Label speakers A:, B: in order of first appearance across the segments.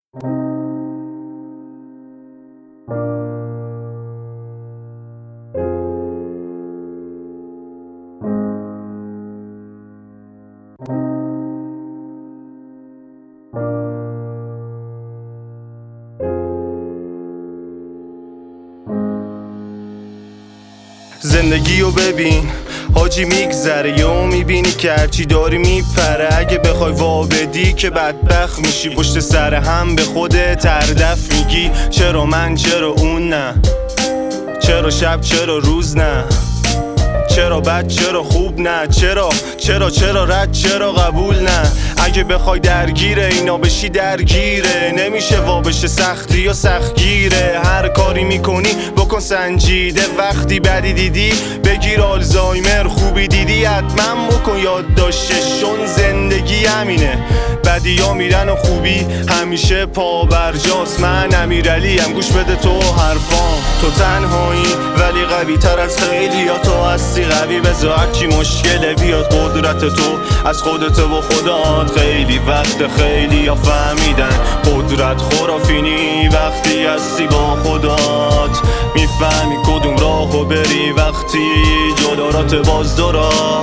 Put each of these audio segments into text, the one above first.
A: زندگیو ببین حاجی میگذره یهو میبینی که هرچی داری میپره. اگه بخوای وابدی که بدبخت میشی، پشت سر هم به خودت تردف میگی چرا من چرا اون نه، چرا شب چرا روز نه، چرا بد چرا خوب نه، چرا رد چرا قبول نه. اگه بخوای درگیره اینا بشی درگیره، نمیشه وابشه سختی یا سختگیره. هر کاری میکنی بکن سنجیده، وقتی بدی دیدی بگیر آلزایمر، خوبی دیدی حتما بکن یادداشتشون. زندگی همینه، بدی ها میرن و خوبی همیشه پا برجاست. من امیرعلیم گوش بده تو حرفام، تو تنهایی ولی قوی تر از خیلی ها. تو هستی قوی بذار هرچی مشکله بیاد، قدرت تو از خودت و خدات. خیلی وقت خیلی ها فهمیدن قدرت خرافینی، وقتی هستی با خدات میفهمی کدوم راهو بری. وقتی جلارات باز دورا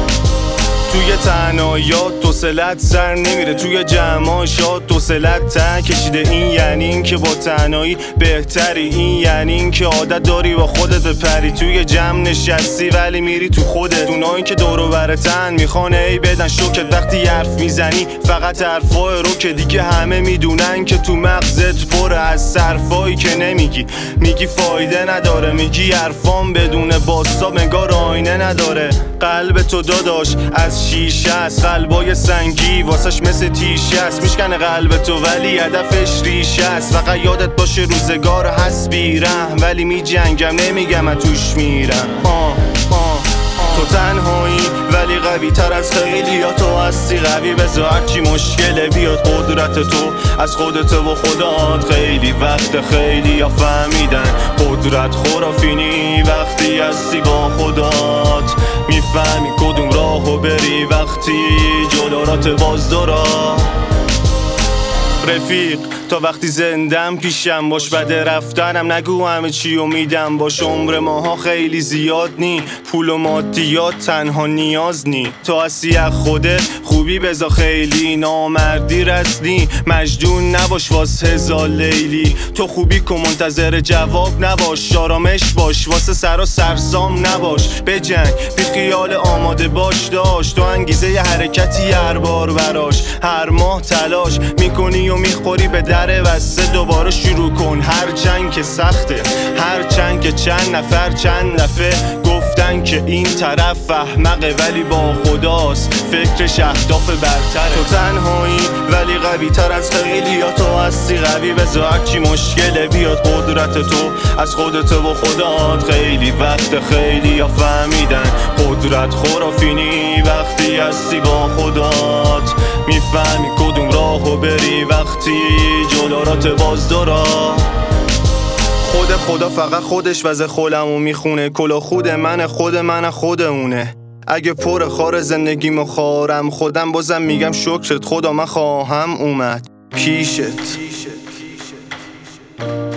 A: توی تنهاییات دوسلت سر نمیره، توی جمعاشات دوسلت ته کشیده. این یعنی این که با تنهایی بهتری، این یعنی این که عادت داری با خودت بپری. توی جمع نشستی ولی میری تو خودت، اونایی که دورو برتن میخوان ای بدن شوکت. وقتی حرف میزنی فقط حرفای رو که دیگه همه میدونن که تو مغزت پره از صرفایی که نمیگی. میگی فایده نداره، میگی حرفام بدون باستا انگار آینه نداره. قلب تو داداش از شیشه است، قلبای سنگی واسش مثل تیشه است. میشکنه قلب تو ولی هدفش ریشه است. فقط یادت باشه روزگار هست بیرحم، ولی میجنگم نمیگم از توش میرم. تو تنهایی ولی قوی تر از خیلی ها. تو هستی قوی بذار هرچی مشکله بیاد، قدرت تو از خودت و خدات. خیلی وقت خیلی ها فهمیدن قدرت خرافینی، وقتی هستی با خدات میفهمی کدوم راهو بری. وقتی جلارات باز دورا رفیق تا وقتی زندم پیشم باش، بده رفتنم نگو همه چی میدم باش. عمر ماها خیلی زیاد نی، پول و مادیات تنها نیاز نی. تو هستی از خودت خوبی بذار خیلی، نامردی رسنی مجنون نباش واسه هزار لیلی. تو خوبی که منتظر جواب نباش، آرامش باش واسه سرا سرسام نباش. بجنگ بی خیال آماده باش، داشت تو انگیزه ی حرکتی هر بار براش. هر ماه تلاش میکنی و میخوری به در بسته، دوباره شروع کن. هر جنگ که سخته، هر جنگ که چند نفر چند دفعه گفتن که این طرف احمقه ولی با خداست فکرش اهداف برتره. تو تنهایی ولی قوی تر از خیلی ها. تو هستی قوی بذار هرچی مشکله بیاد، قدرت تو از خودت و خدات. خیلی وقت خیلی ها فهمیدن قدرت خرافینی، وقتی هستی با خدات میفهمی کدوم راهو بری. وقتی جلارات باز دورا خدا فقط خودش وز خولمو میخونه. کلا خود من اونه. اگه پر خار زندگیمو خارم خودم، بازم میگم شکرت خدا من خواهم اومد پیشت.